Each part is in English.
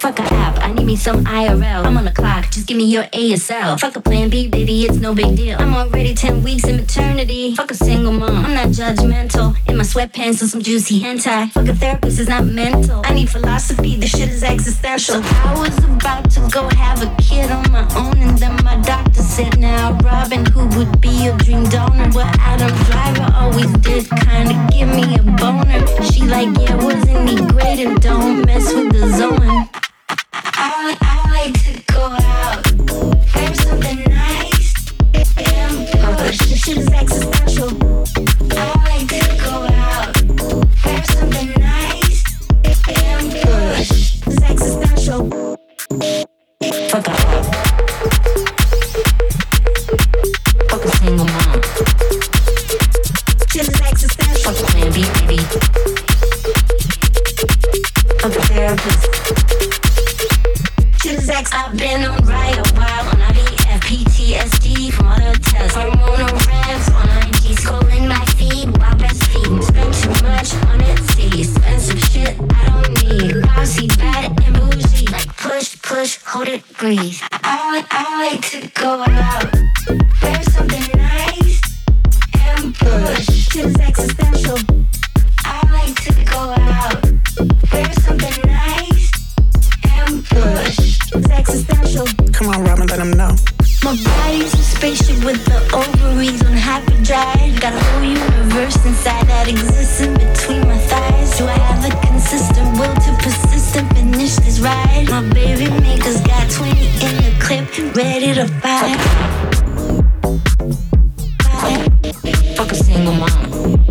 Fuck a app, I need me some IRL. I'm on the clock, just give me your ASL. Fuck a plan B, baby, it's no big deal. I'm already 10 weeks in maternity. Fuck a single mom, I'm not judgmental. In my sweatpants with some juicy hentai. Fuck a therapist, is not mental. I need philosophy, this shit is existential. So I was about to go have a kid on my own, and then my doctor said, now Robin, who would be your dream donor? What Adam Driver always did, kinda give me a boner. She like, yeah, wasn't he great? And don't mess with the zone. I like to go out, grab something nice, and push. This shit is existential. I like to go out, grab something nice, and push. It's existential. Fuck up. Fuck a single mom. Shit is existential. Fuck a plan B, baby. Fuck a therapist. I've been on right a while on IVF, PTSD from other tests. Hormonal rants on IG, scrolling my feed while breastfeeding. Spend too much on it, see expensive shit I don't need. Bossy, bad, and bougie. Like push, hold it, breathe. I like to go out, wear something nice, and push. Shit is existential. I like to go out, wear something nice, and push. It's existential. Come on, Robin, let him know. My body's a spaceship with the ovaries on hyperdrive. Got a whole universe inside that exists in between my thighs. Do I have the consistent will to persist and finish this ride? My baby makers got 20 in the clip, ready to fight. Fuck a single mom.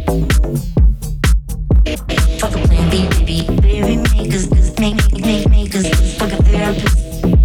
Fuck a plan B, baby. Baby makers, makers. Fuck a therapist.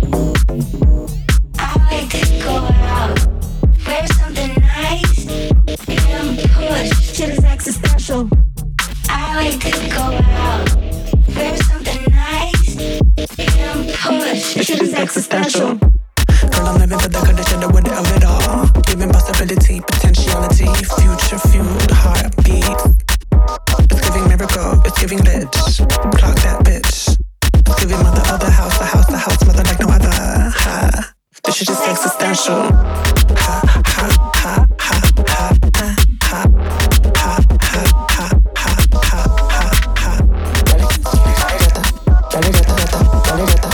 I like to go out, wear something nice, and push. Shit is existential. I like to go out, wear something nice, and push. Shit is existential. Girl, I'm living for the condition, the wonder of it all. Giving possibility, potentiality, future fueled heartbeat. It's giving miracle, it's giving lit. Clock that bitch. It's giving mother of the house, mother like no other. Ha. This shit is existential. Ha, ha, ha, ha, ha, ha, ha, ha, ha, ha, ha, ha, ha. Dale gata, dale gata, dale gata.